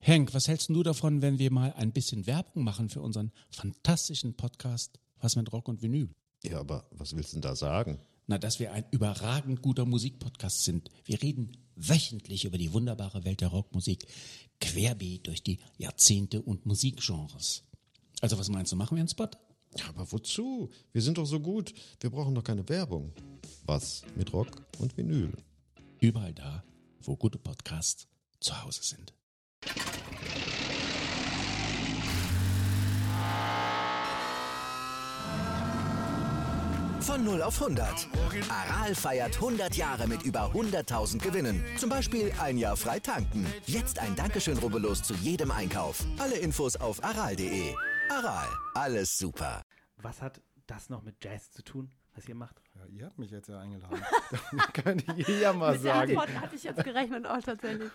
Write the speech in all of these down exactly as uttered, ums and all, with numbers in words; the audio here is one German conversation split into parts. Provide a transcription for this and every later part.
Henk, was hältst du davon, wenn wir mal ein bisschen Werbung machen für unseren fantastischen Podcast Was mit Rock und Vinyl? Ja, aber was willst du denn da sagen? Na, dass wir ein überragend guter Musikpodcast sind. Wir reden wöchentlich über die wunderbare Welt der Rockmusik, querbeet durch die Jahrzehnte und Musikgenres. Also was meinst du, machen wir einen Spot? Ja, aber wozu? Wir sind doch so gut. Wir brauchen doch keine Werbung. Was mit Rock und Vinyl? Überall da, wo gute Podcasts zu Hause sind. Von null auf hundert. Aral feiert hundert Jahre mit über hunderttausend Gewinnen. Zum Beispiel ein Jahr frei tanken. Jetzt ein Dankeschön, rubbellos zu jedem Einkauf. Alle Infos auf aral punkt de. Aral, alles super. Was hat das noch mit Jazz zu tun, was ihr macht? Ja, ihr habt mich jetzt ja eingeladen. Da könnte ich ja mal mit sagen. Der Antwort hatte ich jetzt gerechnet auch tatsächlich.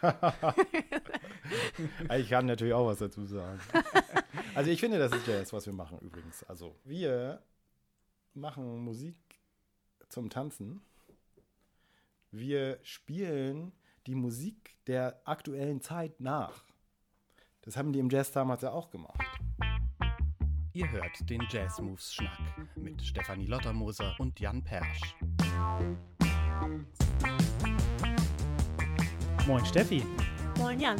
Ich kann natürlich auch was dazu sagen. Also ich finde, das ist Jazz, was wir machen übrigens. Also wir machen Musik zum Tanzen. Wir spielen die Musik der aktuellen Zeit nach. Das haben die im Jazz damals ja auch gemacht. Ihr hört den Jazz Moves Schnack mit Stefanie Lottermoser und Jan Persch. Moin Steffi, Moin Jan.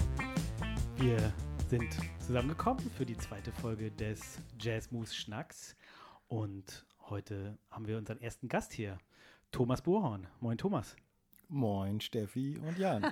wir sind zusammengekommen für die zweite Folge des Jazz Moves Schnacks und heute haben wir unseren ersten Gast hier, Thomas Buhrhorn. Moin Thomas. Moin Steffi und Jan.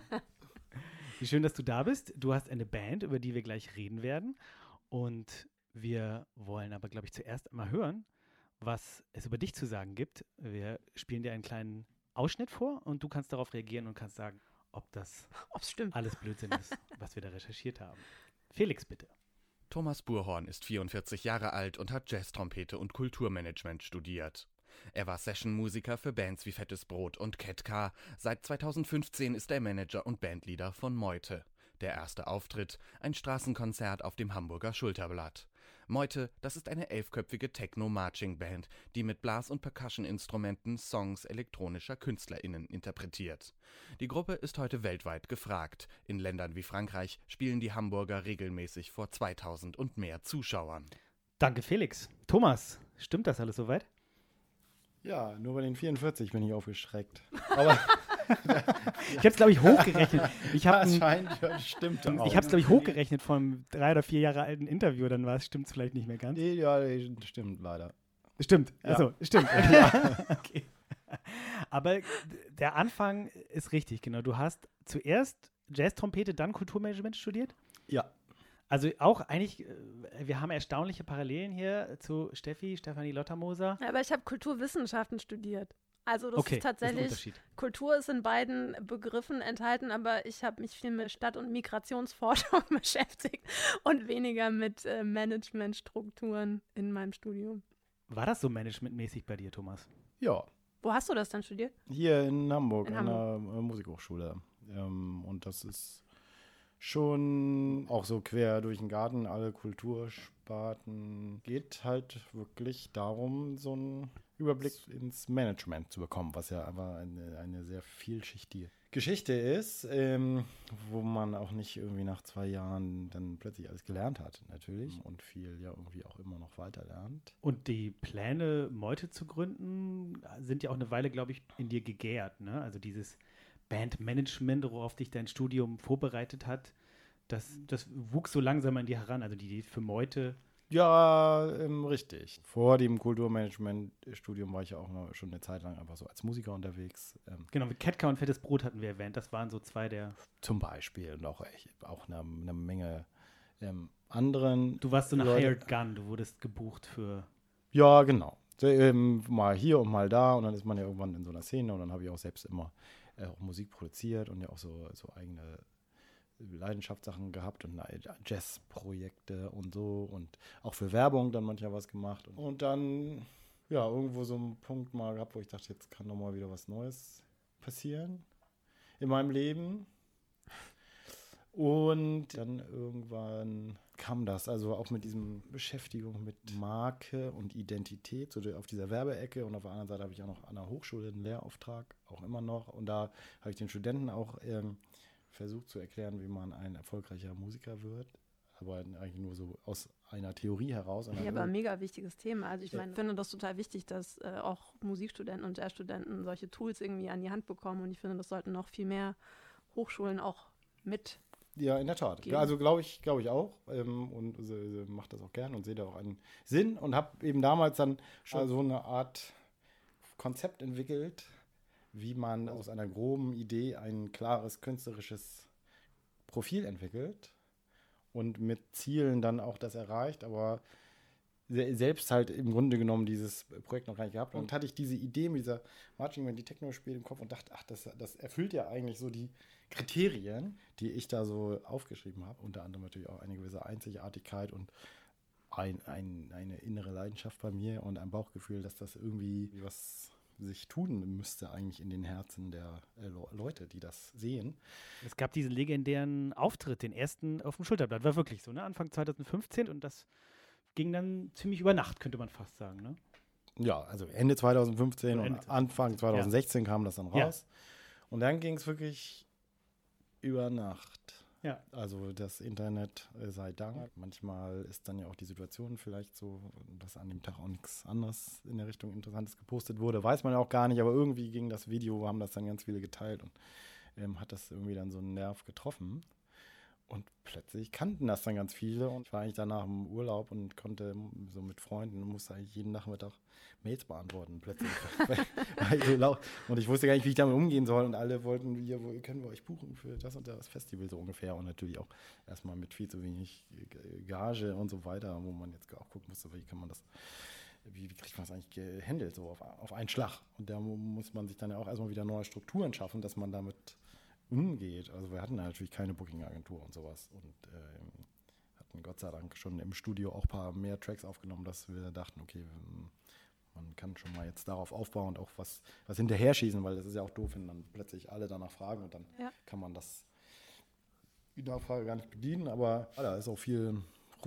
Wie schön, dass du da bist. Du hast eine Band, über die wir gleich reden werden und wir wollen aber, glaube ich, zuerst einmal hören, was es über dich zu sagen gibt. Wir spielen dir einen kleinen Ausschnitt vor und du kannst darauf reagieren und kannst sagen, ob das Ob's stimmt. alles Blödsinn ist, was wir da recherchiert haben. Felix, bitte. Thomas Buhrhorn ist vierundvierzig Jahre alt und hat Jazztrompete und Kulturmanagement studiert. Er war Sessionmusiker für Bands wie Fettes Brot und Ketka. Seit zweitausendfünfzehn ist er Manager und Bandleader von Meute. Der erste Auftritt, ein Straßenkonzert auf dem Hamburger Schulterblatt. Meute, das ist eine elfköpfige Techno-Marching-Band, die mit Blas- und Percussion-Instrumenten Songs elektronischer KünstlerInnen interpretiert. Die Gruppe ist heute weltweit gefragt. In Ländern wie Frankreich spielen die Hamburger regelmäßig vor zweitausend und mehr Zuschauern. Danke, Felix. Thomas, stimmt das alles soweit? Ja, nur bei den vierundvierzig bin ich aufgeschreckt. Aber Ich habe es, glaube ich, hochgerechnet. Ich habe das scheint, ja, stimmt auch. ich habe es, glaube ich, hochgerechnet vom drei oder vier Jahre alten Interview. Dann war es, stimmt es vielleicht nicht mehr ganz. Nee, ja, stimmt leider. Stimmt, Ja. also stimmt. Ja. Okay. Aber der Anfang ist richtig, genau. Du hast zuerst Jazz-Trompete, dann Kulturmanagement studiert? Ja. Also auch eigentlich, äh, wir haben erstaunliche Parallelen hier zu Steffi, Stefanie Lottermoser. Ja, aber ich habe Kulturwissenschaften studiert. Also das Okay, ist das ist ein tatsächlich, Unterschied. Kultur ist in beiden Begriffen enthalten, aber ich habe mich viel mit Stadt- und Migrationsforschung beschäftigt und weniger mit äh, Managementstrukturen in meinem Studium. War das so managementmäßig bei dir, Thomas? Ja, Wo hast du das dann studiert? hier in Hamburg, In an der äh, Musikhochschule. Ähm, und das ist schon auch so quer durch den Garten, alle Kultursparten. Geht halt wirklich darum, so einen Überblick ins Management zu bekommen, was ja aber eine, eine sehr vielschichtige Geschichte ist, ähm, wo man auch nicht irgendwie nach zwei Jahren dann plötzlich alles gelernt hat, natürlich. Und viel ja irgendwie auch immer noch weiter lernt. Und die Pläne, Meute zu gründen, sind ja auch eine Weile, glaube ich, in dir gegärt, ne? Also dieses Bandmanagement, worauf dich dein Studium vorbereitet hat, das, das wuchs so langsam an dir heran. Also die Idee für Meute. Ja, ähm, richtig. Vor dem Kulturmanagement-Studium war ich ja auch noch schon eine Zeit lang einfach so als Musiker unterwegs. Ähm, Genau, mit Ketka und Fettes Brot hatten wir erwähnt. Das waren so zwei der. zum Beispiel und auch, echt, auch eine, eine Menge ähm, anderen. Du warst so eine Leute. Hired Gun, du wurdest gebucht für. Ja, genau. So, ähm, mal hier und mal da und dann ist man ja irgendwann in so einer Szene und dann habe ich auch selbst immer äh, auch Musik produziert und ja auch so, so eigene Leidenschaftssachen gehabt und Jazzprojekte und so und auch für Werbung dann manchmal was gemacht. Und, und dann, ja, irgendwo so einen Punkt mal gehabt, wo ich dachte, jetzt kann doch mal wieder was Neues passieren in meinem Leben. Und dann irgendwann kam das, also auch mit diesem Beschäftigung mit Marke und Identität, so auf dieser Werbeecke. Und auf der anderen Seite habe ich auch noch an der Hochschule einen Lehrauftrag, auch immer noch. Und da habe ich den Studenten auch ähm, versucht zu erklären, wie man ein erfolgreicher Musiker wird, aber eigentlich nur so aus einer Theorie heraus. Und Ja, dann aber ein mega wichtiges Thema. Also ich Ja. meine, ich finde das total wichtig, dass äh, auch Musikstudenten und Jazzstudenten solche Tools irgendwie an die Hand bekommen. Und ich finde, das sollten noch viel mehr Hochschulen auch mit. Ja, in der Tat. geben. Also glaube ich, glaube ich auch ähm, und äh, mache das auch gern und sehe da auch einen Sinn und habe eben damals dann schon so eine Art Konzept entwickelt, wie man aus einer groben Idee ein klares künstlerisches Profil entwickelt und mit Zielen dann auch das erreicht, aber se- selbst halt im Grunde genommen dieses Projekt noch gar nicht gehabt. Und hatte ich diese Idee mit dieser Marching Band, die Techno spielt im Kopf und dachte, ach, das, das erfüllt ja eigentlich so die Kriterien, die ich da so aufgeschrieben habe. Unter anderem natürlich auch eine gewisse Einzigartigkeit und ein, ein, eine innere Leidenschaft bei mir und ein Bauchgefühl, dass das irgendwie was sich tun müsste eigentlich in den Herzen der äh, Le- Leute, die das sehen. Es gab diesen legendären Auftritt, den ersten auf dem Schulterblatt. War wirklich so, ne? Anfang zwanzig fünfzehn und das ging dann ziemlich über Nacht, könnte man fast sagen, ne? Ja, also Ende zwanzig fünfzehn Oder und Ende. Anfang zwanzig sechzehn kam das dann Ja. raus. Und dann ging es wirklich über Nacht. Ja. Also das Internet äh, sei Dank. Manchmal ist dann ja auch die Situation vielleicht so, dass an dem Tag auch nichts anderes in der Richtung Interessantes gepostet wurde. Weiß man ja auch gar nicht, aber irgendwie ging das Video, haben das dann ganz viele geteilt und ähm, hat das irgendwie dann so einen Nerv getroffen. Und plötzlich kannten das dann ganz viele und ich war eigentlich danach im Urlaub und konnte so mit Freunden, musste eigentlich jeden Nachmittag Mails beantworten plötzlich. weil, weil so laut, und ich wusste gar nicht, wie ich damit umgehen soll und alle wollten, wir, wo können wir euch buchen für das und das Festival so ungefähr und natürlich auch erstmal mit viel zu wenig Gage und so weiter, wo man jetzt auch gucken musste, wie kann man das, wie, wie kriegt man das eigentlich gehandelt, so auf, auf einen Schlag. Und da muss man sich dann ja auch erstmal wieder neue Strukturen schaffen, dass man damit umgeht. Also wir hatten natürlich keine Booking-Agentur und sowas und ähm, hatten Gott sei Dank schon im Studio auch ein paar mehr Tracks aufgenommen, dass wir dachten, okay, man kann schon mal jetzt darauf aufbauen und auch was, was hinterher schießen, weil das ist ja auch doof, wenn dann plötzlich alle danach fragen und dann Ja. kann man das die Nachfrage gar nicht bedienen, aber ja, da ist auch viel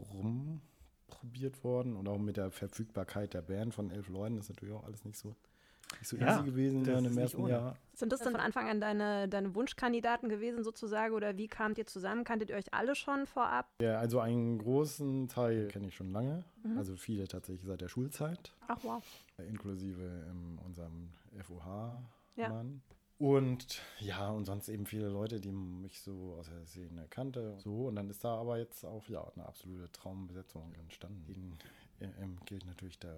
rumprobiert worden und auch mit der Verfügbarkeit der Band von elf Leuten ist natürlich auch alles nicht so nicht so Ja, easy gewesen das in ist dem nicht ersten ohne. Jahr. Sind das dann von Anfang an deine, deine Wunschkandidaten gewesen sozusagen oder wie kamt ihr zusammen? Kanntet ihr euch alle schon vorab? Ja, also einen großen Teil kenne ich schon lange, also viele tatsächlich seit der Schulzeit, Ach wow. äh, inklusive ähm, unserem F O Ja. H-Mann. Und ja, und sonst eben viele Leute, die mich so aus der Szene kannte. So, und dann ist da aber jetzt auch ja eine absolute Traumbesetzung entstanden. Ihnen äh, ähm, gilt natürlich der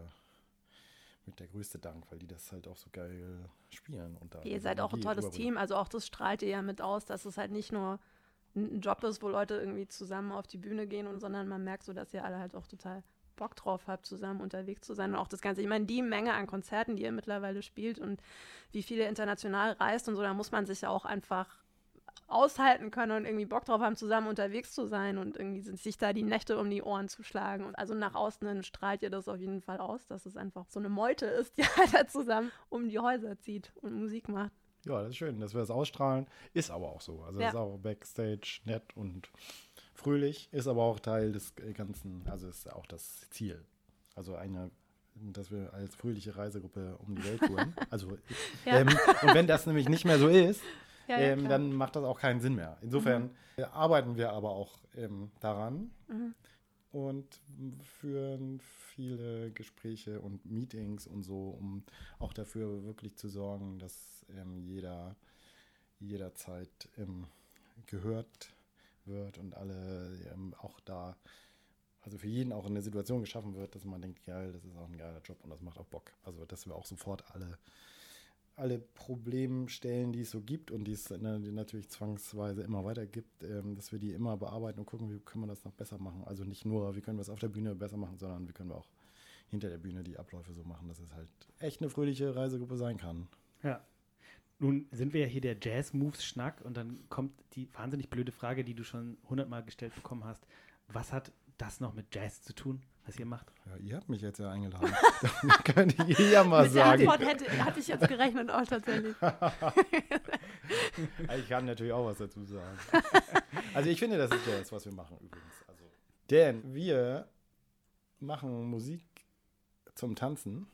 mit der größte Dank, weil die das halt auch so geil spielen. Und da Ihr seid auch ein Energie tolles rüberbringen. Team, also auch das strahlt ihr ja mit aus, dass es halt nicht nur ein Job ist, wo Leute irgendwie zusammen auf die Bühne gehen, und sondern man merkt so, dass ihr alle halt auch total Bock drauf habt, zusammen unterwegs zu sein und auch das Ganze. Ich meine, die Menge an Konzerten, die ihr mittlerweile spielt und wie viel ihr international reist und so, da muss man sich ja auch einfach aushalten können und irgendwie Bock drauf haben, zusammen unterwegs zu sein und irgendwie sich da die Nächte um die Ohren zu schlagen. Und also nach außen hin strahlt ihr das auf jeden Fall aus, dass es einfach so eine Meute ist, die halt da zusammen um die Häuser zieht und Musik macht. Ja, das ist schön, dass wir das ausstrahlen. Ist aber auch so. Also Ja. ist auch Backstage nett und fröhlich, ist aber auch Teil des Ganzen, also ist auch das Ziel. Also eine, dass wir als fröhliche Reisegruppe um die Welt touren. Also, Ja. ähm, und wenn das nämlich nicht mehr so ist, Ja, ja, ähm, klar. dann macht das auch keinen Sinn mehr. Insofern äh, arbeiten wir aber auch ähm, daran Mhm. und führen viele Gespräche und Meetings und so, um auch dafür wirklich zu sorgen, dass ähm, jeder jederzeit ähm, gehört wird und alle ähm, auch da, also für jeden auch eine Situation geschaffen wird, dass man denkt, geil, das ist auch ein geiler Job und das macht auch Bock. Also dass wir auch sofort alle alle Problemstellen, die es so gibt und die es ne, die natürlich zwangsweise immer weiter gibt, ähm, dass wir die immer bearbeiten und gucken, wie können wir das noch besser machen. Also nicht nur, wie können wir es auf der Bühne besser machen, sondern wie können wir auch hinter der Bühne die Abläufe so machen, dass es halt echt eine fröhliche Reisegruppe sein kann. Ja. Nun sind wir ja hier der Jazz-Moves-Schnack und dann kommt die wahnsinnig blöde Frage, die du schon hundertmal gestellt bekommen hast. Was hat das noch mit Jazz zu tun, was ihr macht? Ja, ihr habt mich jetzt ja eingeladen. Dann könnt ihr ja mal Mit der sagen. Antwort hätte, hatte ich jetzt gerechnet auch tatsächlich. Ich kann natürlich auch was dazu sagen. Also ich finde, das ist Jazz, was wir machen übrigens. Also, denn wir machen Musik zum Tanzen.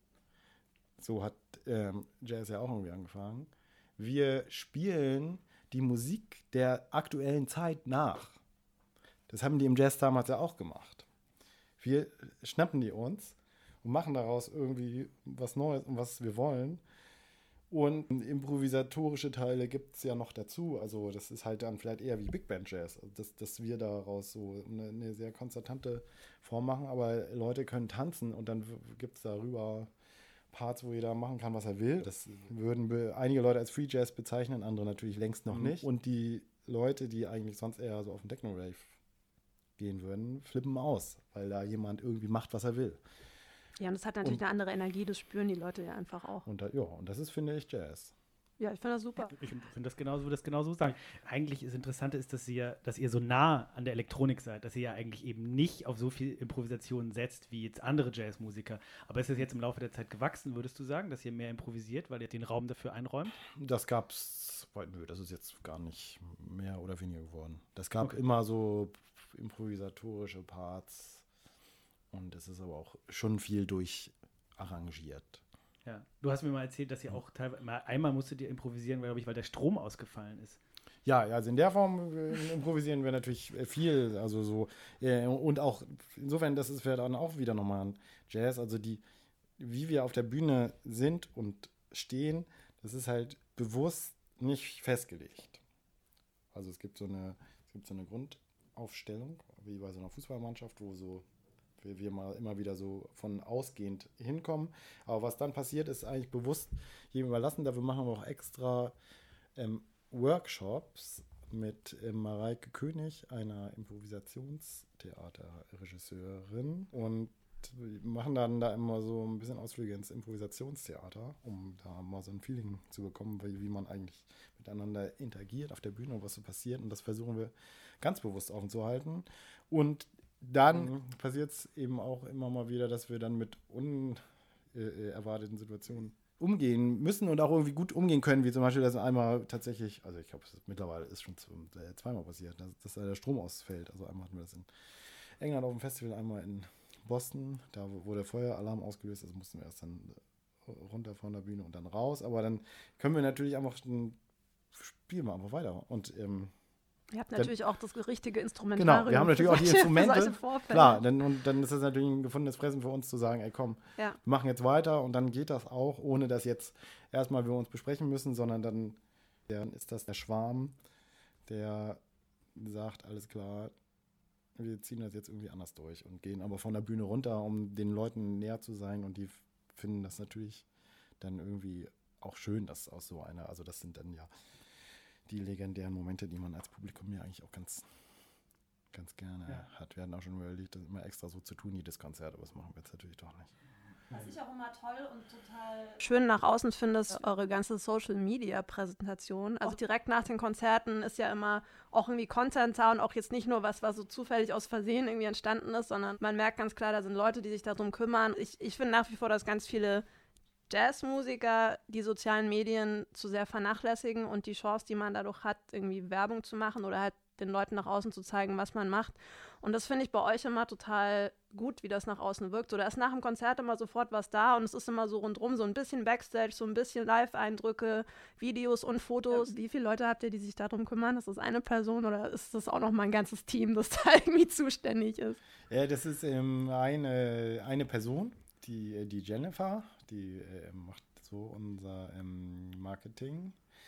So hat ähm, Jazz ja auch irgendwie angefangen. Wir spielen die Musik der aktuellen Zeit nach. Das haben die im Jazz damals ja auch gemacht. Wir schnappen die uns und machen daraus irgendwie was Neues und was wir wollen. Und improvisatorische Teile gibt es ja noch dazu. Also das ist halt dann vielleicht eher wie Big Band Jazz, also dass, dass wir daraus so eine, eine sehr konzertante Form machen. Aber Leute können tanzen und dann gibt es darüber Parts, wo jeder machen kann, was er will. Das würden be- einige Leute als Free Jazz bezeichnen, andere natürlich längst noch mhm. nicht. Und die Leute, die eigentlich sonst eher so auf den Techno-Rave gehen würden, flippen aus, weil da jemand irgendwie macht, was er will. Ja, und das hat natürlich und, eine andere Energie, das spüren die Leute ja einfach auch. Und da, ja, und das ist, finde ich, Jazz. Ja, ich finde das super. Ich finde das genauso, das genauso sagen. Eigentlich das Interessante ist, dass ihr, dass ihr so nah an der Elektronik seid, dass ihr ja eigentlich eben nicht auf so viel Improvisation setzt wie jetzt andere Jazzmusiker. Aber ist das jetzt im Laufe der Zeit gewachsen, würdest du sagen, dass ihr mehr improvisiert, weil ihr den Raum dafür einräumt? Das gab's, nö, das ist jetzt gar nicht mehr oder weniger geworden. Das gab Okay. immer so improvisatorische Parts und es ist aber auch schon viel durcharrangiert. Ja, du hast mir mal erzählt, dass ihr auch teilweise, mal, einmal musstet ihr improvisieren, glaube ich, weil der Strom ausgefallen ist. Ja, also in der Form äh, improvisieren wir natürlich viel, also so, äh, und auch, insofern, das ist ja dann auch wieder nochmal ein Jazz, also die, wie wir auf der Bühne sind und stehen, das ist halt bewusst nicht festgelegt. Also es gibt so eine, es gibt so eine Grundaufstellung, wie bei so einer Fußballmannschaft, wo so wir, wir mal immer wieder so von ausgehend hinkommen. Aber was dann passiert, ist eigentlich bewusst jedem überlassen. Dafür machen wir auch extra ähm, Workshops mit ähm, Mareike König, einer Improvisationstheaterregisseurin, und wir machen dann da immer so ein bisschen Ausflüge ins Improvisationstheater, um da mal so ein Feeling zu bekommen, wie, wie man eigentlich miteinander interagiert auf der Bühne und was so passiert. Und das versuchen wir ganz bewusst offen zu halten. Und dann mhm. passiert es eben auch immer mal wieder, dass wir dann mit unerwarteten Situationen umgehen müssen und auch irgendwie gut umgehen können, wie zum Beispiel, dass einmal tatsächlich, also ich glaube, mittlerweile ist schon zweimal passiert, dass, dass der Strom ausfällt. Also einmal hatten wir das in England auf dem Festival, einmal in Boston, da wurde der Feueralarm ausgelöst, also mussten wir erst dann runter von der Bühne und dann raus, aber dann können wir natürlich einfach, dann spielen wir einfach weiter und ähm, ihr habt dann, natürlich auch das richtige Instrumentarium. Genau, wir haben natürlich auch die Instrumente. Vorfälle. Klar, dann, und dann ist das natürlich ein gefundenes Fressen für uns zu sagen, ey komm, ja. wir machen jetzt weiter und dann geht das auch, ohne dass jetzt erstmal wir uns besprechen müssen, sondern dann, dann ist das der Schwarm, der sagt, alles klar, wir ziehen das jetzt irgendwie anders durch und gehen aber von der Bühne runter, um den Leuten näher zu sein, und die finden das natürlich dann irgendwie auch schön, dass aus so einer, also das sind dann ja die legendären Momente, die man als Publikum ja eigentlich auch ganz, ganz gerne ja. hat. Wir hatten auch schon überlegt, das immer extra so zu tun, jedes Konzert, aber das machen wir jetzt natürlich doch nicht. Was ich auch immer toll und total schön nach außen finde, ist eure ganze Social-Media-Präsentation. Also direkt nach den Konzerten ist ja immer auch irgendwie Content da und auch jetzt nicht nur was, was so zufällig aus Versehen irgendwie entstanden ist, sondern man merkt ganz klar, da sind Leute, die sich darum kümmern. Ich, ich finde nach wie vor, dass ganz viele Jazzmusiker die sozialen Medien zu sehr vernachlässigen und die Chance, die man dadurch hat, irgendwie Werbung zu machen oder halt den Leuten nach außen zu zeigen, was man macht. Und das finde ich bei euch immer total gut, wie das nach außen wirkt. So, da ist nach dem Konzert immer sofort was da und es ist immer so rundrum, so ein bisschen Backstage, so ein bisschen Live-Eindrücke, Videos und Fotos. Ja. Wie viele Leute habt ihr, die sich darum kümmern? Ist das eine Person oder ist das auch noch mal ein ganzes Team, das da irgendwie zuständig ist? Ja, das ist ähm, eine, eine Person, die, die Jennifer, die äh, macht so unser ähm, Marketing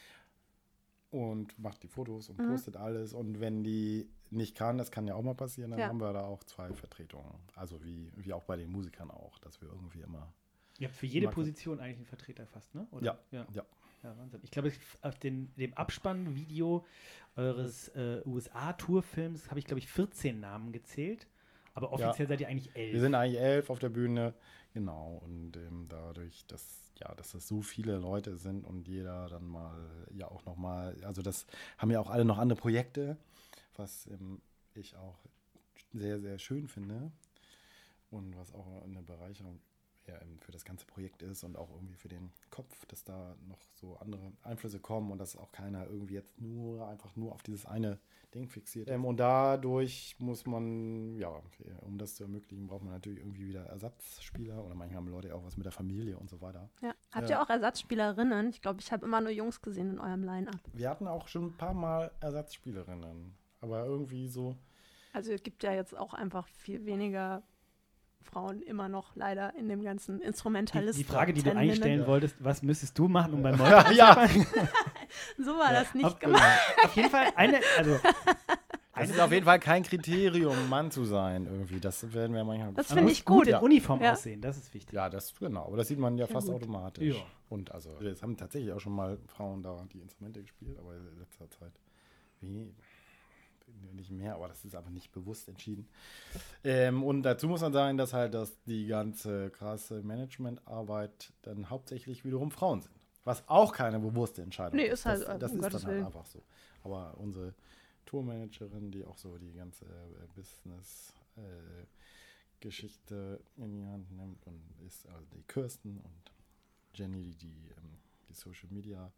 und macht die Fotos und mhm. postet alles. Und wenn die nicht kann, das kann ja auch mal passieren, dann ja. haben wir da auch zwei Vertretungen. Also wie, wie auch bei den Musikern auch, dass wir irgendwie immer... Ihr habt für jede Position eigentlich einen Vertreter fast, ne? Oder? Ja, ja. ja. Ja, Wahnsinn. Ich glaube, auf den, dem Abspannvideo eures äh, U S A-Tourfilms habe ich, glaube ich, vierzehn Namen gezählt. Aber offiziell ja. seid ihr eigentlich elf. Wir sind eigentlich elf auf der Bühne, genau. Und ähm, dadurch, dass ja, dass das so viele Leute sind und jeder dann mal, ja auch nochmal, also das haben ja auch alle noch andere Projekte, was ähm, ich auch sehr, sehr schön finde und was auch eine Bereicherung ja, für das ganze Projekt ist und auch irgendwie für den Kopf, dass da noch so andere Einflüsse kommen und dass auch keiner irgendwie jetzt nur einfach nur auf dieses eine Ding fixiert. Ähm, und dadurch muss man, ja, um das zu ermöglichen, braucht man natürlich irgendwie wieder Ersatzspieler oder manchmal haben Leute auch was mit der Familie und so weiter. Ja. Habt Äh, ihr auch Ersatzspielerinnen? Ich glaube, ich habe immer nur Jungs gesehen in eurem Line-Up. Wir hatten auch schon ein paar Mal Ersatzspielerinnen, aber irgendwie so. Also es gibt ja jetzt auch einfach viel weniger Frauen immer noch leider in dem ganzen Die, Instrumentalisten. die Frage, die du eigentlich stellen Ja. wolltest, was müsstest du machen, um beim Meuter Ja, So war das nicht auf, gemeint. auf jeden Fall eine, also das ist auf jeden Fall kein Kriterium, Mann zu sein irgendwie. Das werden wir manchmal. Das man finde muss ich gut. in Ja. Uniform Ja. aussehen, das ist wichtig. Ja, das genau. Aber das sieht man ja fast gut. automatisch. Ja. Und also, es haben tatsächlich auch schon mal Frauen da die Instrumente gespielt, aber in letzter Zeit wenig, nicht mehr, aber das ist einfach nicht bewusst entschieden. Ähm, und dazu muss man sagen, dass halt dass die ganze krasse Managementarbeit dann hauptsächlich wiederum Frauen sind. Was auch keine bewusste Entscheidung Nee, ist. ist halt, das äh, das um ist Gottes dann halt Willen. einfach so. Aber unsere Tourmanagerin, die auch so die ganze äh, Business äh, Geschichte in die Hand nimmt und ist also die Kirsten und Jenny, die die, ähm, die Social Media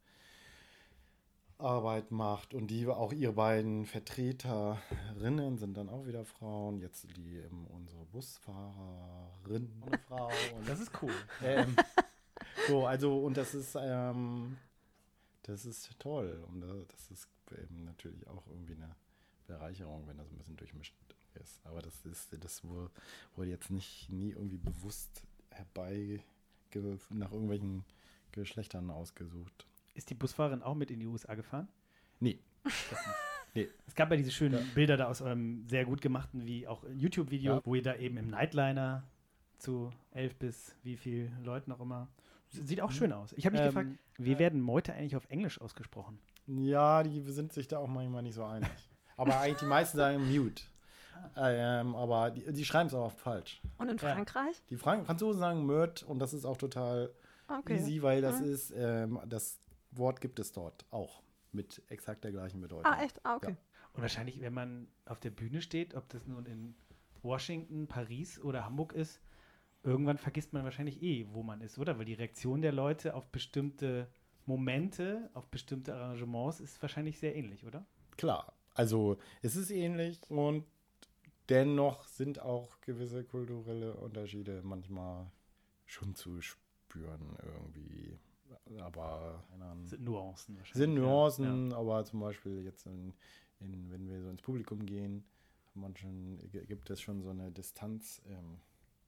Arbeit macht und die auch ihre beiden Vertreterinnen sind dann auch wieder Frauen. Jetzt die ähm, unsere Busfahrerin, eine Frau. Und, Das ist cool. ähm, so, also und das ist ähm, das ist toll und äh, das ist eben natürlich auch irgendwie eine Bereicherung, wenn das ein bisschen durchmischt ist. Aber das ist das wurde, wurde jetzt nicht nie irgendwie bewusst herbei nach irgendwelchen Geschlechtern ausgesucht. Ist die Busfahrerin auch mit in die U S A gefahren? Nee. Nee. Es gab ja diese schönen Bilder da aus eurem sehr gut gemachten, wie auch YouTube-Video, Ja. wo ihr da eben im Nightliner zu elf bis wie viel Leuten auch immer. Sieht auch schön aus. Ich habe mich Ähm, gefragt, wie werden Meute eigentlich auf Englisch ausgesprochen? Ja, die sind sich da auch manchmal nicht so einig. Aber eigentlich die meisten sagen Mute. Ähm, aber die, die schreiben es auch oft falsch. Und in Ja. Frankreich? Die Frank Franzosen sagen Meurthe und das ist auch total Okay. easy, weil das Mhm. ist, ähm, das Wort gibt es dort auch mit exakt der gleichen Bedeutung. Ah, echt? Ah, okay. Und wahrscheinlich, wenn man auf der Bühne steht, ob das nun in Washington, Paris oder Hamburg ist, irgendwann vergisst man wahrscheinlich eh, wo man ist, oder? Weil die Reaktion der Leute auf bestimmte Momente, auf bestimmte Arrangements ist wahrscheinlich sehr ähnlich, oder? Klar, also es ist ähnlich und dennoch sind auch gewisse kulturelle Unterschiede manchmal schon zu spüren irgendwie. Aber Das sind Nuancen wahrscheinlich. sind ja. Nuancen, Ja. aber zum Beispiel jetzt, in, in, wenn wir so ins Publikum gehen, manchen gibt es schon so eine Distanz ähm,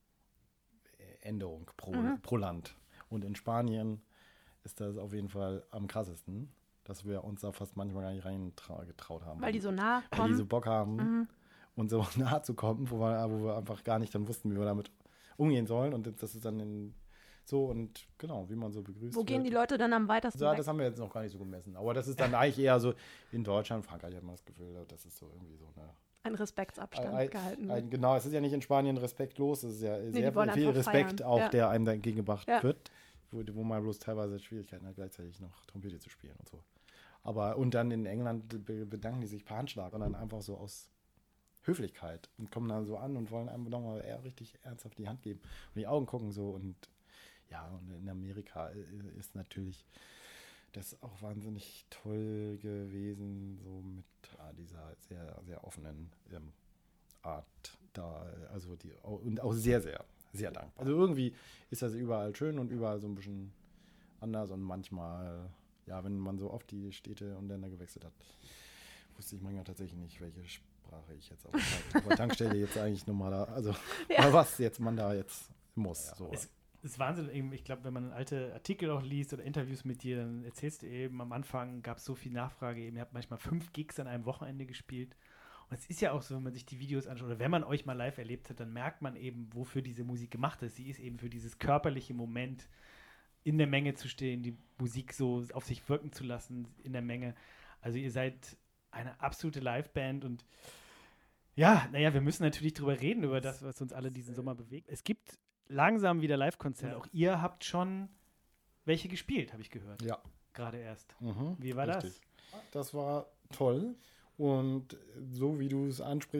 Änderung pro, Mhm. pro Land. Und in Spanien ist das auf jeden Fall am krassesten, dass wir uns da fast manchmal gar nicht rein tra- getraut haben. Weil die so nah Weil die so kommen. Bock haben, Mhm. uns so nahe zu kommen, wo wir, wo wir einfach gar nicht dann wussten, wie wir damit umgehen sollen. Und das ist dann in, so und genau, wie man so begrüßt Wo gehen wird. die Leute dann am weitesten Ja, weg? das haben wir jetzt noch gar nicht so gemessen. Aber das ist dann eigentlich eher so in Deutschland, Frankreich hat man das Gefühl, das ist so irgendwie so eine. Ein Respektsabstand ein, gehalten ein, wird. Genau, es ist ja nicht in Spanien respektlos, es ist ja die sehr wollen viel einfach Respekt feiern. auch, Ja. der einem dann entgegengebracht Ja. wird, wo, wo man bloß teilweise Schwierigkeiten hat, gleichzeitig noch Trompete zu spielen und so. Aber und dann in England be bedanken die sich per Handschlag und dann einfach so aus Höflichkeit und kommen dann so an und wollen einem nochmal eher richtig ernsthaft die Hand geben und die Augen gucken so und ja, und in Amerika ist natürlich das auch wahnsinnig toll gewesen, so mit ah, dieser sehr, sehr offenen ähm, Art da, also die, und auch sehr, sehr, sehr dankbar. Also irgendwie ist das überall schön und überall so ein bisschen anders und manchmal, ja, wenn man so oft die Städte und Länder gewechselt hat, wusste ich manchmal tatsächlich nicht, welche Sprache ich jetzt auf der- auf der Tankstelle jetzt eigentlich nochmal da, also Ja. was jetzt man da jetzt muss. So. Es ist Wahnsinn, eben, ich glaube, wenn man alte Artikel auch liest oder Interviews mit dir, dann erzählst du eben, am Anfang gab es so viel Nachfrage, eben, ihr habt manchmal fünf Gigs an einem Wochenende gespielt. Und es ist ja auch so, wenn man sich die Videos anschaut, oder wenn man euch mal live erlebt hat, dann merkt man eben, wofür diese Musik gemacht ist. Sie ist eben für dieses körperliche Moment, in der Menge zu stehen, die Musik so auf sich wirken zu lassen, in der Menge. Also ihr seid eine absolute Liveband und ja, naja, wir müssen natürlich drüber reden, über das, was uns alle diesen Sommer bewegt. Es gibt langsam wieder Live-Konzerte. Auch ihr habt schon welche gespielt, habe ich gehört. Ja. Gerade erst. Mhm, Wie war richtig. das? Das war toll. Und so wie du es ansprichst,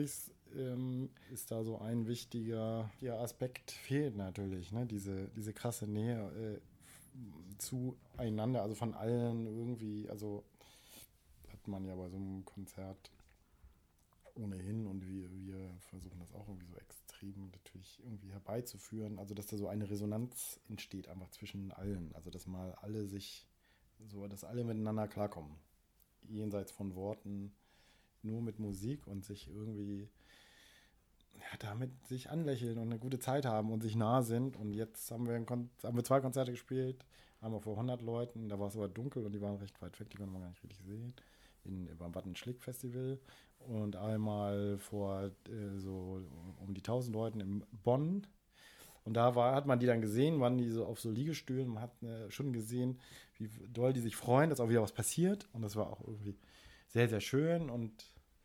ähm, ist da so ein wichtiger ja, Aspekt, fehlt natürlich, ne? Diese, diese krasse Nähe äh, zueinander, also von allen irgendwie, also hat man ja bei so einem Konzert ohnehin und wir, wir versuchen das auch irgendwie so extrem natürlich irgendwie herbeizuführen, also dass da so eine Resonanz entsteht einfach zwischen allen, also dass mal alle sich, so dass alle miteinander klarkommen, jenseits von Worten, nur mit Musik und sich irgendwie ja, damit sich anlächeln und eine gute Zeit haben und sich nah sind. Und jetzt haben wir, ein Kon- haben wir zwei Konzerte gespielt, einmal vor hundert Leuten, da war es aber dunkel und die waren recht weit weg, die konnte man gar nicht richtig sehen, in, beim Watten-Schlick-Festival. Und einmal vor äh, so um die tausend Leuten in Bonn. Und da war, hat man die dann gesehen, waren die so auf so Liegestühlen. Man hat äh, schon gesehen, wie doll die sich freuen, dass auch wieder was passiert. Und das war auch irgendwie sehr, sehr schön. Und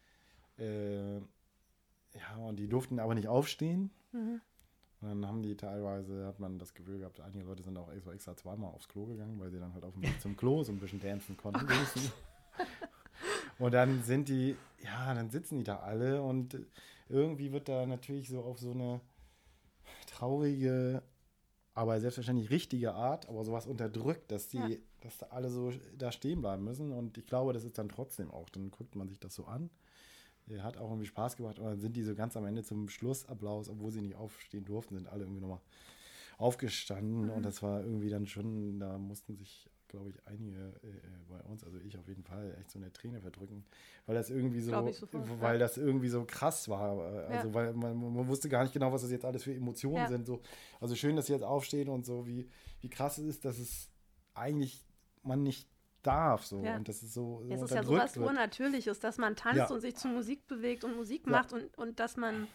äh, ja, und die durften aber nicht aufstehen. Mhm. Und dann haben die teilweise, hat man das Gefühl gehabt, einige Leute sind auch extra, extra zweimal aufs Klo gegangen, weil sie dann halt auf dem Weg zum Klo so ein bisschen dancen konnten. Und dann sind die, ja, dann sitzen die da alle und irgendwie wird da natürlich so auf so eine traurige, aber selbstverständlich richtige Art, aber sowas unterdrückt, dass die, ja. dass da alle so da stehen bleiben müssen. Und ich glaube, das ist dann trotzdem auch, dann guckt man sich das so an. Hat auch irgendwie Spaß gemacht, aber dann sind die so ganz am Ende zum Schlussapplaus, obwohl sie nicht aufstehen durften, sind alle irgendwie nochmal aufgestanden. Mhm. Und das war irgendwie dann schon, da mussten sich, glaube ich, einige äh, bei uns, also ich auf jeden Fall, echt so eine Träne verdrücken, weil das irgendwie so, weil ja. das irgendwie so krass war. Also ja. weil man, man wusste gar nicht genau, was das jetzt alles für Emotionen ja. sind. So, also schön, dass sie jetzt aufstehen und so, wie, wie krass es ist, dass es eigentlich man nicht darf so ja. und das ist so, so es ist ja sowas Unnatürliches, dass man tanzt ja. und sich zu Musik bewegt und Musik ja. macht und, und dass man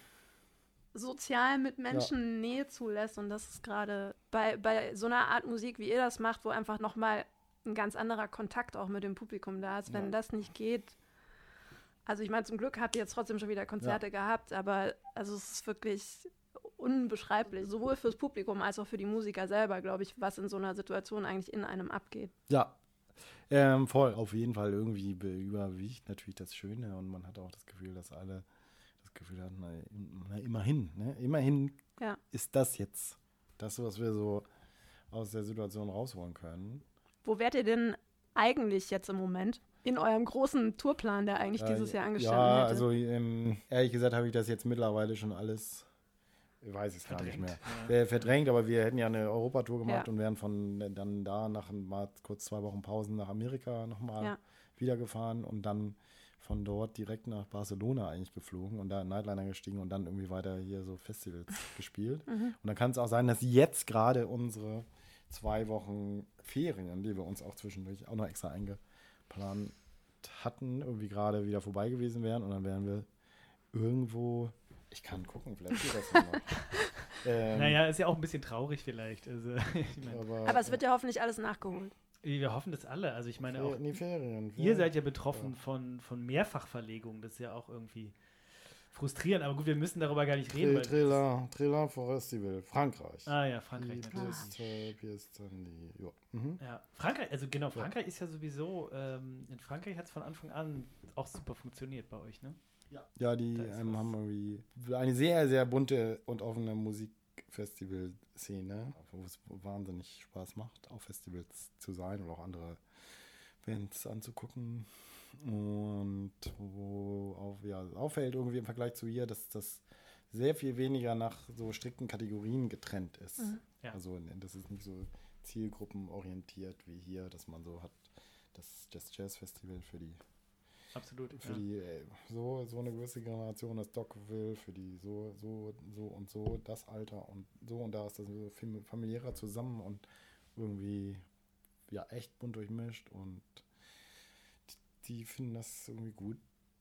sozial mit Menschen ja. Nähe zulässt und das ist gerade bei, bei so einer Art Musik, wie ihr das macht, wo einfach nochmal ein ganz anderer Kontakt auch mit dem Publikum da ist, wenn ja. das nicht geht. Also ich meine, zum Glück habt ihr jetzt trotzdem schon wieder Konzerte ja. gehabt, aber also es ist wirklich unbeschreiblich, sowohl fürs Publikum als auch für die Musiker selber, glaube ich, was in so einer Situation eigentlich in einem abgeht. Ja, Ähm, voll, auf jeden Fall irgendwie überwiegt natürlich das Schöne und man hat auch das Gefühl, dass alle das Gefühl hatten, na, na immerhin, ne? immerhin ja. ist das jetzt das, was wir so aus der Situation rausholen können. Wo wärt ihr denn eigentlich jetzt im Moment in eurem großen Tourplan, der eigentlich äh, dieses Jahr angestanden ja, hätte? Ja, also ähm, ehrlich gesagt habe ich das jetzt mittlerweile schon alles Ich weiß es gar nicht mehr. Ja. Verdrängt, aber wir hätten ja eine Europatour gemacht ja. und wären von dann da nach mal kurz zwei Wochen Pausen nach Amerika nochmal ja. wieder gefahren und dann von dort direkt nach Barcelona eigentlich geflogen und da in Nightliner gestiegen und dann irgendwie weiter hier so Festivals gespielt. Mhm. Und dann kann es auch sein, dass jetzt gerade unsere zwei Wochen Ferien, die wir uns auch zwischendurch auch noch extra eingeplant hatten, irgendwie gerade wieder vorbei gewesen wären und dann wären wir irgendwo. Ich kann gucken, vielleicht geht das noch. ähm, naja, ist ja auch ein bisschen traurig vielleicht. Also, ich mein, aber, aber es wird ja hoffentlich alles nachgeholt. Wir hoffen das alle. Also ich meine Fer- auch, nee, Ferien, Ferien. ihr seid ja betroffen ja. von, von Mehrfachverlegungen. Das ist ja auch irgendwie frustrierend. Aber gut, wir müssen darüber gar nicht reden. Trailer, Trailer Festival, Frankreich. Ah ja, Frankreich die natürlich. Hier ist dann die, ja. Mhm. ja. Frankreich, also genau, Frankreich ja. ist ja sowieso, ähm, in Frankreich hat es von Anfang an auch super funktioniert bei euch, ne? Ja, ja die ähm, haben irgendwie eine sehr, sehr bunte und offene Musikfestival-Szene, wo es wahnsinnig Spaß macht, auf Festivals zu sein oder auch andere Bands anzugucken. Und wo auf, ja, auffällt irgendwie im Vergleich zu hier, dass das sehr viel weniger nach so strikten Kategorien getrennt ist. Mhm. Ja. Also das ist nicht so zielgruppenorientiert wie hier, dass man so hat, das Jazz Jazz Festival für die Absolut. Für ja. die ey, so, so eine gewisse Generation, das Doc will, für die so, so, so und so, das Alter und so und da ist das so familiärer zusammen und irgendwie ja echt bunt durchmischt und die, die finden das irgendwie gut,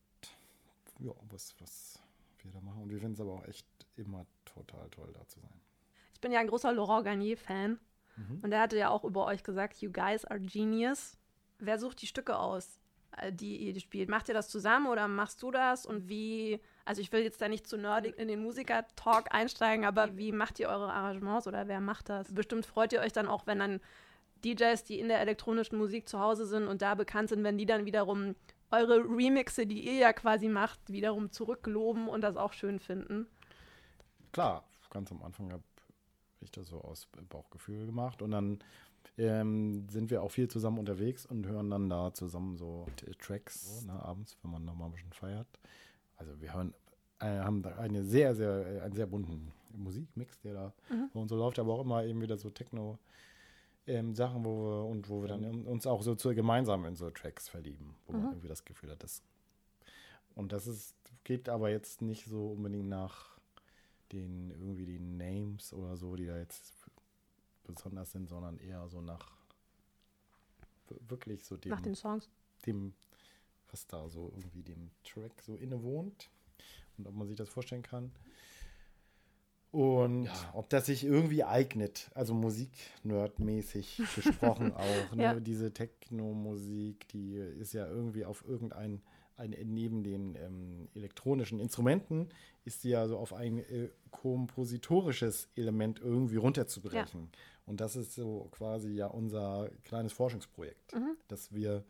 ja, was, was wir da machen und wir finden es aber auch echt immer total toll, da zu sein. Ich bin ja ein großer Laurent Garnier-Fan mhm. und er hatte ja auch über euch gesagt, you guys are genius. Wer sucht die Stücke aus, die ihr spielt? Macht ihr das zusammen oder machst du das? Und wie, also ich will jetzt da nicht zu nerdig in den Musiker-Talk einsteigen, aber wie macht ihr eure Arrangements oder wer macht das? Bestimmt freut ihr euch dann auch, wenn dann D Js, die in der elektronischen Musik zu Hause sind und da bekannt sind, wenn die dann wiederum eure Remixe, die ihr ja quasi macht, wiederum zurückloben und das auch schön finden. Klar, ganz am Anfang habe ich das so aus Bauchgefühl gemacht und dann ähm, sind wir auch viel zusammen unterwegs und hören dann da zusammen so t- Tracks ne, abends, wenn man nochmal ein bisschen feiert. Also wir hören, äh, haben da eine sehr, sehr, einen sehr bunten Musikmix, der da Mhm. bei uns so läuft, aber auch immer eben wieder so Techno ähm, Sachen, wo wir und wo wir dann uns auch so zu, gemeinsam in so Tracks verlieben, wo man Mhm. irgendwie das Gefühl hat, das und das ist, geht aber jetzt nicht so unbedingt nach den irgendwie die Names oder so, die da jetzt besonders sind, sondern eher so nach w- wirklich so dem, Nach den Songs. dem, was da so irgendwie dem Track so innewohnt und ob man sich das vorstellen kann. Und ob das sich irgendwie eignet, also Musik-Nerd-mäßig gesprochen auch. Ne? Ja. Diese Techno-Musik, die ist ja irgendwie auf irgendein, ein, neben den ähm, elektronischen Instrumenten, ist die ja so auf ein äh, kompositorisches Element irgendwie runterzubrechen. Und das ist so quasi ja unser kleines Forschungsprojekt, Mhm. dass wir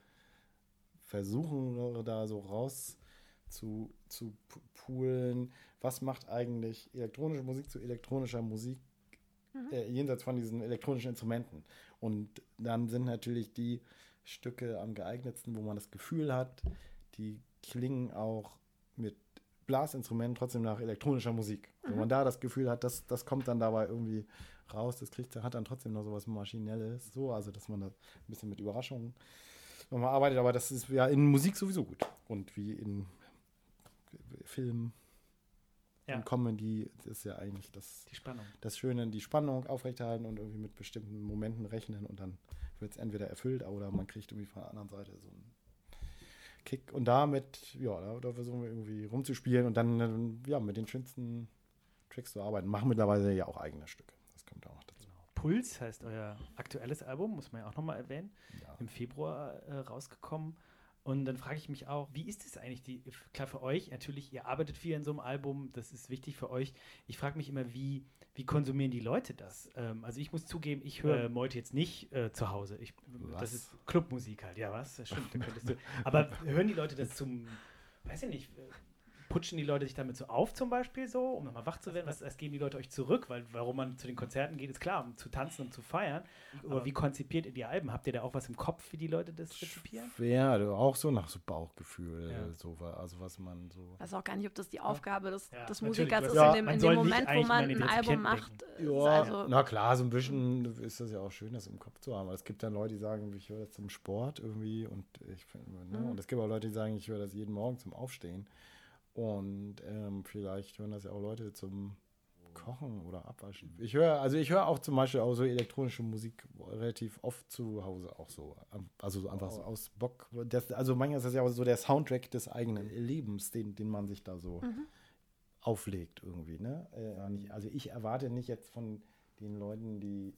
versuchen, da so raus zu, zu pu- poolen, was macht eigentlich elektronische Musik zu elektronischer Musik äh, jenseits von diesen elektronischen Instrumenten. Und dann sind natürlich die Stücke am geeignetsten, wo man das Gefühl hat, die klingen auch mit Blasinstrumenten trotzdem nach elektronischer Musik. Wenn man da das Gefühl hat, das, das kommt dann dabei irgendwie raus, das kriegt, hat dann trotzdem noch so was Maschinelles, so, also dass man da ein bisschen mit Überraschungen nochmal arbeitet, aber das ist ja in Musik sowieso gut. Und wie in Film Ja. und Comedy ist ja eigentlich das, Die Spannung. das Schöne, die Spannung aufrechterhalten und irgendwie mit bestimmten Momenten rechnen und dann wird es entweder erfüllt oder man kriegt irgendwie von der anderen Seite so einen Kick. Und damit, ja, da, da versuchen wir irgendwie rumzuspielen und dann ähm, ja, mit den schönsten Tracks zu arbeiten. Machen mittlerweile ja auch eigene Stücke. Das kommt auch noch dazu. Puls heißt euer aktuelles Album, muss man ja auch nochmal erwähnen, Ja. im Februar äh, rausgekommen. Und dann frage ich mich auch, wie ist es eigentlich, die, klar für euch, natürlich, ihr arbeitet viel in so einem Album, das ist wichtig für euch. Ich frage mich immer, wie, wie konsumieren die Leute das? Ähm, also ich muss zugeben, ich höre äh, Meute jetzt nicht äh, zu Hause. Ich, Was? das ist Clubmusik halt, ja was, das stimmt. Da könntest du, aber hören die Leute das zum, weiß ich nicht, äh, putschen die Leute sich damit so auf zum Beispiel so, um nochmal wach zu werden? Was, was geben die Leute euch zurück? Weil warum man zu den Konzerten geht, ist klar, um zu tanzen und zu feiern. Aber wie konzipiert ihr die Alben? Habt ihr da auch was im Kopf, wie die Leute das rezipieren? Ja, auch so nach so Bauchgefühl, Ja. so, also was man so. Ich weiß auch gar nicht, ob das die Aufgabe des, Ja, des natürlich, Musikers du ist, hast- in dem, man in soll dem nicht Moment, wo eigentlich man immer ein an die Album Rezipienten macht. Ja, Ist also, na klar, so ein bisschen ist das ja auch schön, das im Kopf zu haben. Aber es gibt dann Leute, die sagen, ich höre das zum Sport irgendwie und ich finde, ne? Mhm. Und es gibt auch Leute, die sagen, ich höre das jeden Morgen zum Aufstehen. Und ähm, vielleicht hören das ja auch Leute zum Kochen oder Abwaschen. Ich höre, also ich höre auch zum Beispiel auch so elektronische Musik relativ oft zu Hause auch so. Also so einfach so aus Bock. Das, also manchmal ist das ja auch so der Soundtrack des eigenen Lebens, den, den man sich da so Mhm. auflegt irgendwie. Ne? Äh, Also ich erwarte nicht jetzt von den Leuten, die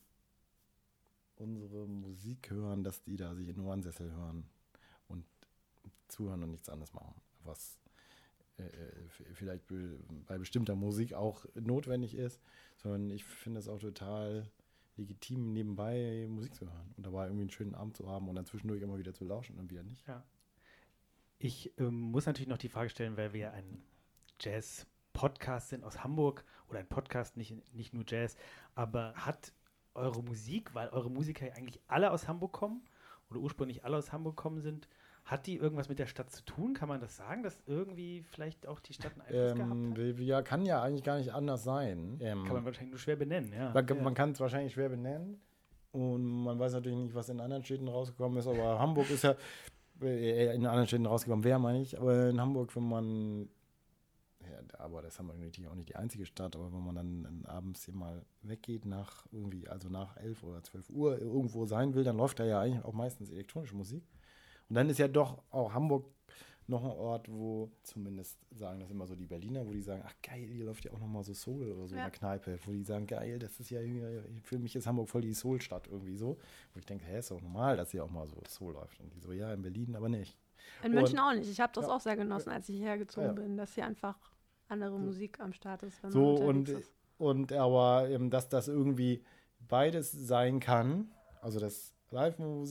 unsere Musik hören, dass die da sich in Ohrensessel hören und zuhören und nichts anderes machen. Was äh, f- vielleicht be bei bestimmter Musik auch notwendig ist, sondern ich finde es auch total legitim, nebenbei Musik zu hören und dabei irgendwie einen schönen Abend zu haben und dann zwischendurch immer wieder zu lauschen und dann wieder nicht. Ja. Ich ähm, muss natürlich noch die Frage stellen, weil wir ein Jazz-Podcast sind aus Hamburg oder ein Podcast, nicht, nicht nur Jazz, aber hat eure Musik, weil eure Musiker ja eigentlich alle aus Hamburg kommen oder ursprünglich alle aus Hamburg kommen sind, hat die irgendwas mit der Stadt zu tun? Kann man das sagen, dass irgendwie vielleicht auch die Stadt einen Einfluss gehabt Ähm, hat? wir- ja, kann ja eigentlich gar nicht anders sein. Ähm, Kann man wahrscheinlich nur schwer benennen, ja. Man, ja. man kann es wahrscheinlich schwer benennen und man weiß natürlich nicht, was in anderen Städten rausgekommen ist, aber Hamburg ist ja äh, in anderen Städten rausgekommen, wäre meine ich, aber in Hamburg, wenn man, ja, aber das ist Hamburg natürlich auch nicht die einzige Stadt, aber wenn man dann, dann abends hier mal weggeht nach irgendwie, also nach elf oder zwölf Uhr irgendwo sein will, dann läuft da ja eigentlich auch meistens elektronische Musik. Und dann ist ja doch auch Hamburg noch ein Ort, wo zumindest sagen das immer so die Berliner, wo die sagen, ach geil, hier läuft ja auch nochmal so Soul oder so in Ja. der Kneipe, wo die sagen, geil, das ist ja, hier- für mich ist Hamburg voll die Soul-Stadt irgendwie so. Wo ich denke, hä, ist doch normal, dass hier auch mal so Soul läuft. Und die so, ja, in Berlin aber nicht. in München auch nicht. Ich habe das Ja. auch sehr genossen, als ich hierher gezogen Ja. bin, dass hier einfach andere Musik am Start ist, wenn So man und, unterwegs ist. und aber, ähm, dass das irgendwie beides sein kann, also dass Live-Musik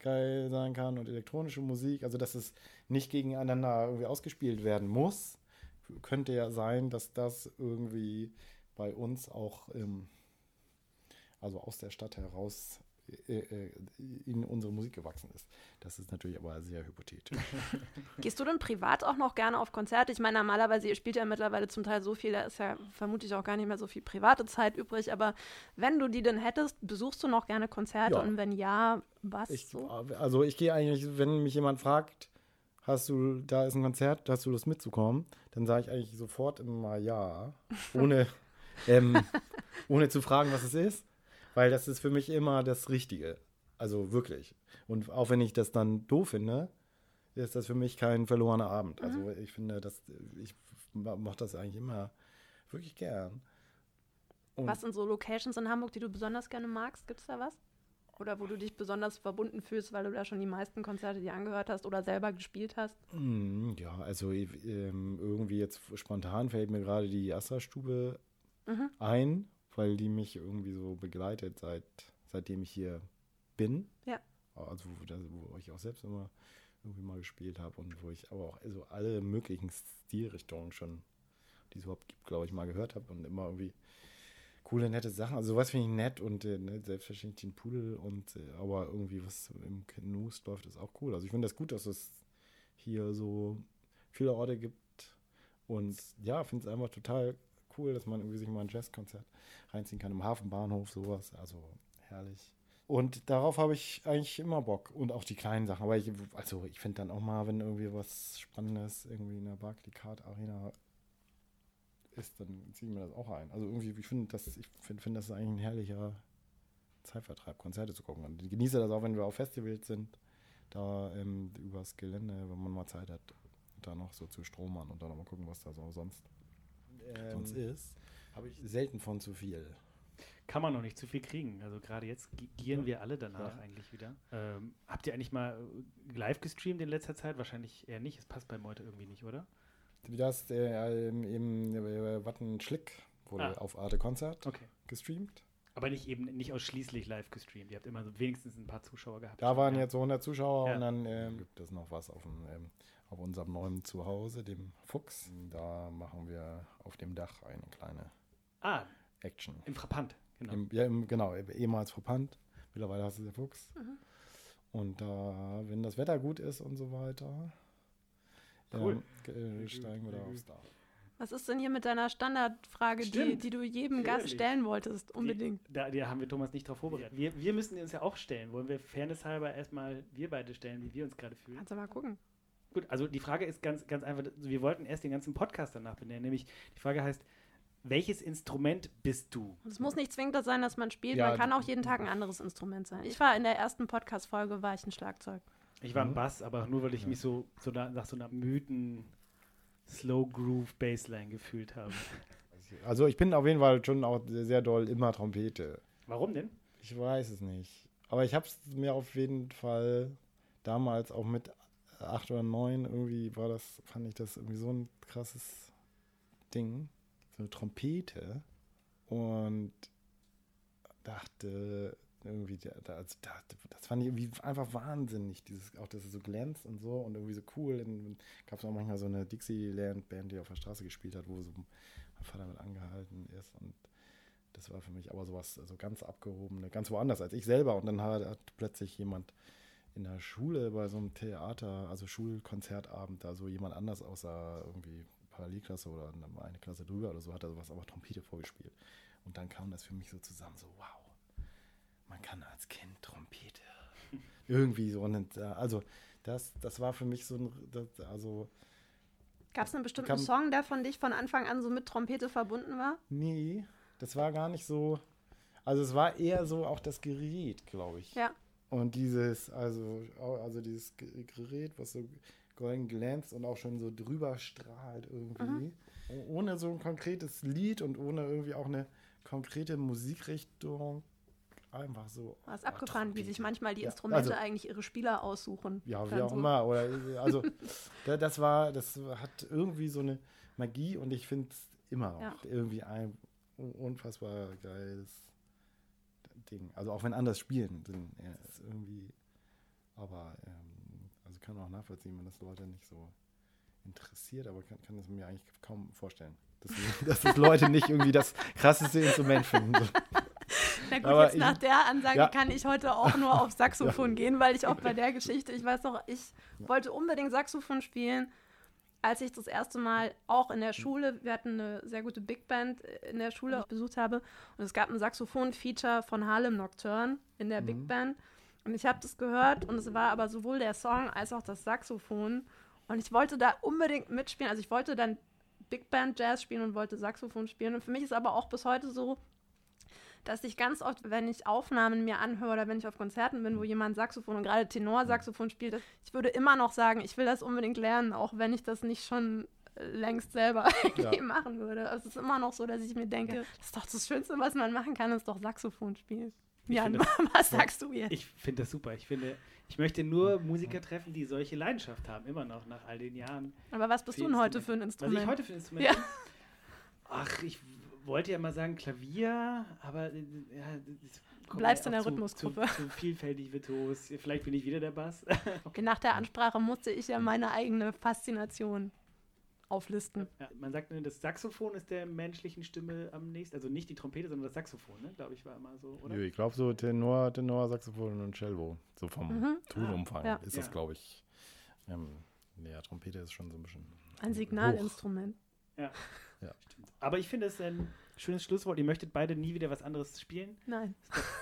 geil sein kann und elektronische Musik, also dass es nicht gegeneinander irgendwie ausgespielt werden muss, könnte ja sein, dass das irgendwie bei uns auch ähm, also aus der Stadt heraus äh, äh, in unsere Musik gewachsen ist. Das ist natürlich aber sehr hypothetisch. Gehst du denn privat auch noch gerne auf Konzerte? Ich meine, normalerweise, ihr spielt ja mittlerweile zum Teil so viel, da ist ja vermutlich auch gar nicht mehr so viel private Zeit übrig, aber wenn du die denn hättest, besuchst du noch gerne Konzerte? Ja. Und wenn ja, was Ich, so? also ich gehe eigentlich, wenn mich jemand fragt, hast du, da ist ein Konzert, hast du Lust mitzukommen, dann sage ich eigentlich sofort immer ja, ohne, ähm, ohne zu fragen, was es ist, weil das ist für mich immer das Richtige. Also wirklich. Und auch wenn ich das dann doof finde, ist das für mich kein verlorener Abend. Mhm. Also ich finde, dass ich mache das eigentlich immer wirklich gern. Und Was sind so Locations in Hamburg, die du besonders gerne magst? Gibt es da was? Oder wo du dich besonders verbunden fühlst, weil du da schon die meisten Konzerte dir angehört hast oder selber gespielt hast? Mm, ja, also ähm, irgendwie jetzt spontan fällt mir gerade die Astra-Stube Mhm. ein, weil die mich irgendwie so begleitet, seit, seitdem ich hier bin. Ja. Also wo, das, wo ich auch selbst immer irgendwie mal gespielt habe und wo ich aber auch also alle möglichen Stilrichtungen schon, die es überhaupt gibt, glaube ich, mal gehört habe und immer irgendwie coole, nette Sachen. Also sowas finde ich nett und äh, ne, selbstverständlich den Pudel und äh, aber irgendwie was im Knust läuft, ist auch cool. Also ich finde das gut, dass es hier so viele Orte gibt und ja, finde es einfach total cool, dass man irgendwie sich mal ein Jazzkonzert reinziehen kann im Hafenbahnhof, sowas. Also herrlich. Und darauf habe ich eigentlich immer Bock. Und auch die kleinen Sachen. Aber ich, also ich finde dann auch mal, wenn irgendwie was Spannendes irgendwie in der Barclaycard Arena ist, dann ziehe ich mir das auch ein. Also irgendwie, ich finde das, ich finde, find, das ist eigentlich ein herrlicher Zeitvertreib, Konzerte zu gucken. Und ich genieße das auch, wenn wir auf Festivals sind, da ähm, übers Gelände, wenn man mal Zeit hat, da noch so zu stromern und dann noch mal gucken, was da so sonst, ähm, sonst ist. Habe ich selten von zu viel. Kann man noch nicht zu viel kriegen. Also gerade jetzt gi- gieren wir alle danach Ja. eigentlich wieder. Ähm, habt ihr eigentlich mal äh, live gestreamt in letzter Zeit? Wahrscheinlich eher nicht. Es passt bei Meute irgendwie nicht, oder? Das äh, im, im äh, Wattenschlick wurde Ah. auf Arte Konzert Okay. gestreamt. Aber nicht eben nicht ausschließlich live gestreamt. Ihr habt immer so wenigstens ein paar Zuschauer gehabt. Da waren Ja. jetzt so hundert Zuschauer Ja. und dann ähm, gibt es noch was auf, dem, ähm, auf unserem neuen Zuhause, dem Fuchs. Da machen wir auf dem Dach eine kleine Ah, Action. im Frappant. Genau. Im, ja, im, genau, ehemals Verpannt. Mittlerweile hast du der Fuchs. Und da, wenn das Wetter gut ist und so weiter, Cool. ähm, äh, steigen wir da aufs Dach. Was ist denn hier mit deiner Standardfrage, die, Stimmt. die du jedem Gast Ehrlich. stellen wolltest? Unbedingt. Die, da, da haben wir Thomas nicht drauf vorbereitet. Wir, wir müssen uns ja auch stellen. Wollen wir fairnesshalber erstmal wir beide stellen, wie wir uns gerade fühlen? Kannst du mal gucken. Gut, also die Frage ist ganz, ganz einfach. Wir wollten erst den ganzen Podcast danach benennen. Nämlich, die Frage heißt, welches Instrument bist du? Und es muss nicht zwingend das sein, dass man spielt. Ja, man kann auch jeden Tag ein anderes Instrument sein. Ich war in der ersten Podcast-Folge, war ich ein Schlagzeug. Ich war Mhm. ein Bass, aber nur weil ich mich so, so nach, nach so einer müden Slow Groove Bassline gefühlt habe. Also ich bin auf jeden Fall schon auch sehr doll immer Trompete. Warum denn? Ich weiß es nicht. Aber ich habe es mir auf jeden Fall damals auch mit acht oder neun irgendwie war das, fand ich das irgendwie so ein krasses Ding. So eine Trompete. Und dachte irgendwie, da, da, also da, das fand ich irgendwie einfach wahnsinnig. Dieses, auch, dass es so glänzt und so und irgendwie so cool. Dann gab es auch manchmal so eine Dixieland-Band, die auf der Straße gespielt hat, wo so mein Vater mit angehalten ist. Und das war für mich aber sowas, also ganz abgehobene, ganz woanders als ich selber. Und dann hat, hat plötzlich jemand in der Schule bei so einem Theater, also Schulkonzertabend, da so jemand anders außer irgendwie Parallelklasse oder eine Klasse drüber oder so, hat er sowas aber Trompete vorgespielt. Und dann kam das für mich so zusammen, so wow, man kann als Kind Trompete. Irgendwie so. Und, also das, das war für mich so ein, das, also Gab es einen bestimmten Kam- Song, der von dich von Anfang an so mit Trompete verbunden war? nee, das war gar nicht so, also es war eher so auch das Gerät, glaube ich. Ja. Und dieses, also, also dieses Ge- Gerät, was so golden glänzt und auch schon so drüber strahlt irgendwie. Oh- Ohne so ein konkretes Lied und ohne irgendwie auch eine konkrete Musikrichtung. Einfach so. War es ah, abgefahren, wie Trompete. sich manchmal die Ja, Instrumente also- eigentlich ihre Spieler aussuchen. Ja, wie Dann auch so. immer. Oder, also, da- das war, das hat irgendwie so eine Magie und ich finde es immer noch Ja. irgendwie ein unfassbar geiles Ding. Also auch wenn anders spielen, sind, ja, ist irgendwie Aber ähm, also kann auch nachvollziehen, wenn das Leute nicht so interessiert, aber kann, kann das mir eigentlich kaum vorstellen, dass, dass das Leute nicht irgendwie das krasseste Instrument finden. So. Na gut, Aber jetzt ich- nach der Ansage ja. kann ich heute auch nur auf Saxophon gehen, weil ich auch bei der Geschichte, ich weiß noch, ich wollte unbedingt Saxophon spielen, als ich das erste Mal auch in der Schule, wir hatten eine sehr gute Big Band in der Schule, die ich besucht habe, und es gab ein Saxophon-Feature von Harlem Nocturne in der Big Band, und ich habe das gehört, und es war aber sowohl der Song als auch das Saxophon, und ich wollte da unbedingt mitspielen, also ich wollte dann Big Band Jazz spielen und wollte Saxophon spielen, und für mich ist aber auch bis heute so, dass ich ganz oft, wenn ich Aufnahmen mir anhöre oder wenn ich auf Konzerten bin, wo jemand Saxophon und gerade Tenorsaxophon spielt, ich würde immer noch sagen, ich will das unbedingt lernen, auch wenn ich das nicht schon äh, längst selber irgendwie Ja. machen würde. Es ist immer noch so, dass ich mir denke, das ist doch das Schönste, was man machen kann, ist doch Saxophon spielen. Ich Jan, finde was sagst du jetzt? Ich finde das super. Ich finde, ich möchte nur Musiker treffen, die solche Leidenschaft haben, immer noch nach all den Jahren. Aber was bist Für du denn heute Instrument. für ein Was Instrument? ich heute für ein Instrument Ja. bin? Ach, ich wollte ja mal sagen Klavier, aber äh, ja, das kommt Bleibst mir in der auch zu- Rhythmusgruppe. Zu, zu vielfältig virtuos. Vielleicht bin ich wieder der Bass. Nach der Ansprache musste ich ja meine eigene Faszination auflisten. Ja, man sagt, ne, das Saxophon ist der menschlichen Stimme am nächsten. Also nicht die Trompete, sondern das Saxophon, ne? Glaube ich, war immer so, oder? Nö, ich glaube so Tenor, Tenor, Saxophon und Cello. So vom Mhm. Tonumfang Ja. ist das, Ja. glaube ich. Ähm, ja, Trompete ist schon so ein bisschen. Ein Signalinstrument. Ja. Ja. Stimmt. Aber ich finde es ein schönes Schlusswort. Ihr möchtet beide nie wieder was anderes spielen. Nein.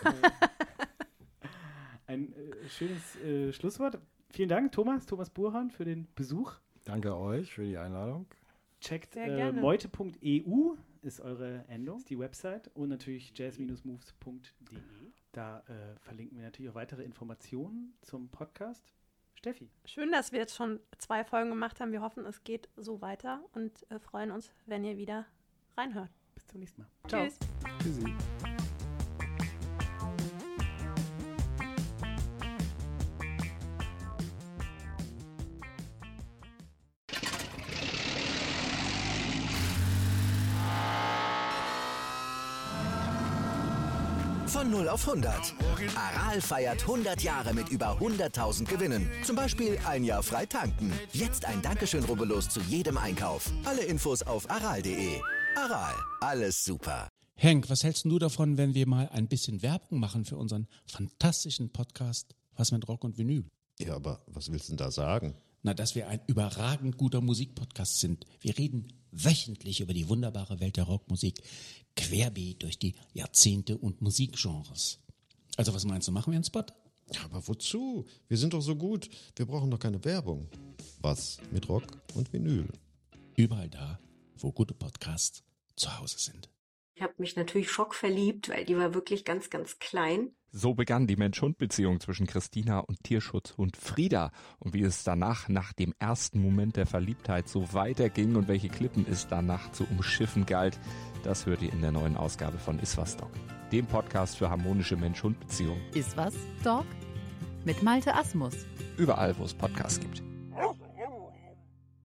Äh, ein äh, schönes äh, Schlusswort. Vielen Dank, Thomas, Thomas Burhan, für den Besuch. Danke euch für die Einladung. Checkt Sehr äh, gerne. meute punkt e u ist eure Endung, ist die Website, und natürlich jazz moves punkt de. Da äh, verlinken wir natürlich auch weitere Informationen zum Podcast. Steffi. Schön, dass wir jetzt schon zwei Folgen gemacht haben. Wir hoffen, es geht so weiter und äh, freuen uns, wenn ihr wieder reinhört. Bis zum nächsten Mal. Tschüss. Tschüssi. Von null auf hundert. Aral feiert hundert Jahre mit über hunderttausend Gewinnen. Zum Beispiel ein Jahr frei tanken. Jetzt ein Dankeschön, rubbellos zu jedem Einkauf. Alle Infos auf aral punkt de. Aral, alles super. Henk, was hältst du davon, wenn wir mal ein bisschen Werbung machen für unseren fantastischen Podcast Was mit Rock und Vinyl? Ja, aber was willst du denn da sagen? Na, dass wir ein überragend guter Musikpodcast sind. Wir reden wöchentlich über die wunderbare Welt der Rockmusik, querbeet durch die Jahrzehnte und Musikgenres. Also was meinst du, machen wir einen Spot? Ja, aber wozu? Wir sind doch so gut. Wir brauchen doch keine Werbung. Was mit Rock und Vinyl? Überall da, wo gute Podcasts zu Hause sind. Ich habe mich natürlich schockverliebt, weil die war wirklich ganz, ganz klein. So begann die Mensch-Hund-Beziehung zwischen Christina und Tierschutzhund Frieda. Und wie es danach, nach dem ersten Moment der Verliebtheit, so weiterging und welche Klippen es danach zu umschiffen galt, das hört ihr in der neuen Ausgabe von Iswas Dog, dem Podcast für harmonische Mensch-Hund-Beziehungen. Ist was, Dog? Mit Malte Asmus. Überall, wo es Podcasts gibt.